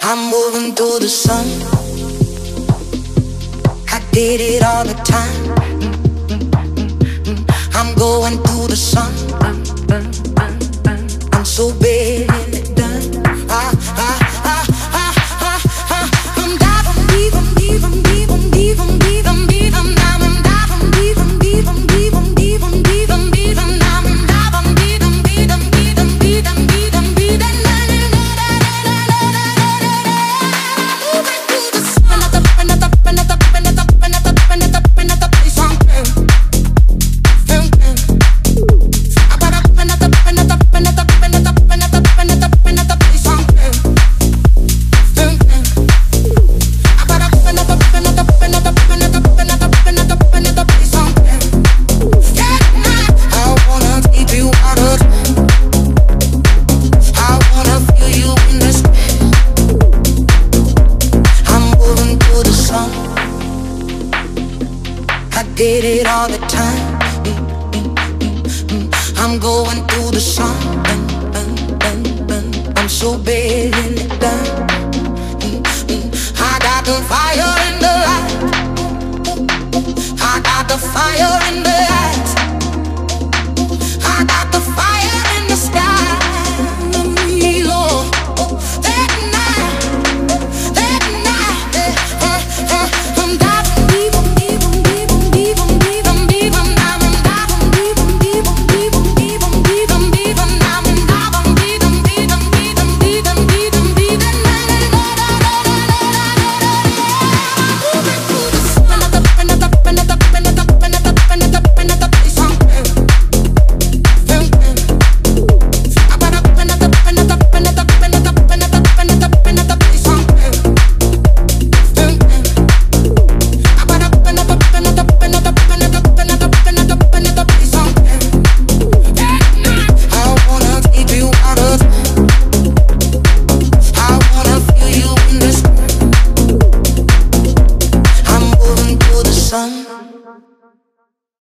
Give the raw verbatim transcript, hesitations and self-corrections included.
I'm moving through the sun. I did it all the time. I'm going through the sun. I'm so bad done. Ah, ah, ah, ah, ah, ah. I'm diving deep, I'm deep, I'm deep, I'm deep, I'm deep, I'm deep, I'm down. I'm diving deep, I'm deep, I'm deep, I'm deep, I'm deep, I'm deep, I'm down. I'm diving deep, I'm deep, I'm deep, I'm deep, I'm deep, I'm deep, and did it all the time. I'm going through the sun. I'm so bad in it done. I got the fire in the light. I got the fire in the